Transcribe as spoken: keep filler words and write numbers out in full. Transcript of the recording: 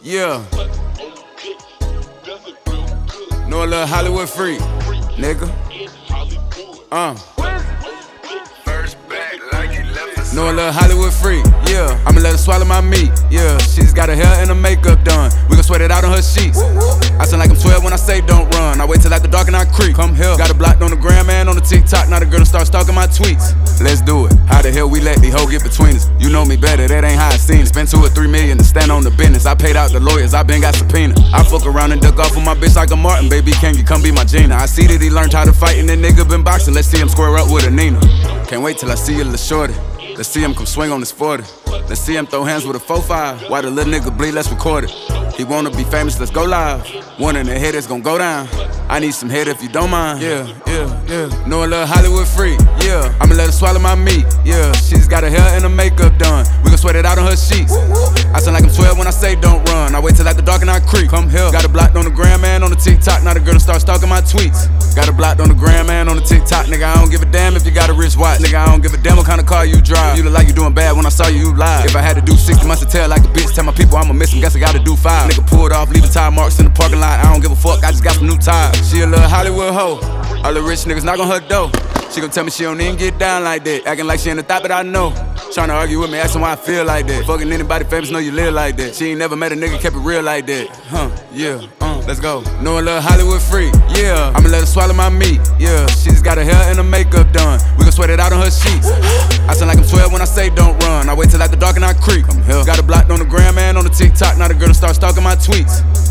Yeah. Know a little Hollywood freak, nigga. Uh. Know a little Hollywood freak, yeah. I'ma let her swallow my meat, yeah. She just got her hair and her makeup done. We gon' sweat it out on her sheets. I sound like I'm twelve when I say don't run. I wait till after dark and I creep. Come here. Got her blocked on the gram and on the TikTok. Now the girl done start stalking my tweets. Let's do it. How the hell we let these hoes get between us? You know me better, that ain't how I seen it. Spend two or three million to stand on the business. I paid out the lawyers, I been got subpoena. I fuck around and duck off with my bitch like a Martin. Baby, can you come be my Gina? I see that he learned how to fight and that nigga been boxing. Let's see him square up with a Nina. Can't wait till I see you, little shorty. Let's see him come swing on his forty. Let's see him throw hands with a four five. Why the little nigga bleed, let's record it. He wanna be famous, let's go live. One in the head that's gon' go down. I need some head if you don't mind. Yeah, yeah, yeah. Know a little Hollywood freak, yeah. I'ma let her swallow my meat, yeah. She just got her hair and her makeup done. We gon' sweat it out on her sheets. I sound like I'm twelve when I say don't run. I wait till after dark and I creep. Come here. Got her blocked on the gram and on the TikTok. Now the girl done start stalking my tweets. Got her blocked on the gram and on the TikTok. Nigga, I don't give a damn if you got a rich watch. Nigga, I don't give a damn what kind of car you drive. You look like you doing bad when I saw you, you lied. If I had to do sixty months to tell like a bitch, tell my people I'ma miss him, guess I gotta do five. Nigga pulled off, leaving tire marks in the parking lot. I don't give a fuck, I just got some new tires. She a little Hollywood hoe. All the rich niggas knock on her door. She gon' tell me she don't even get down like that. Acting like she in the thought, but I know. Tryna argue with me, asking why I feel like that. Fucking anybody famous know you live like that. She ain't never met a nigga, kept it real like that. Huh, yeah, uh, let's go. Know a little Hollywood freak, yeah. I'ma let her swallow my meat, yeah. She just got her hair and her makeup done. We gon' sweat it out on her sheets. I sound like I'm twelve when I say don't run. I wait till after dark and I creep. Got her blocked on the gram and on the TikTok. Now the girl done start stalking my tweets.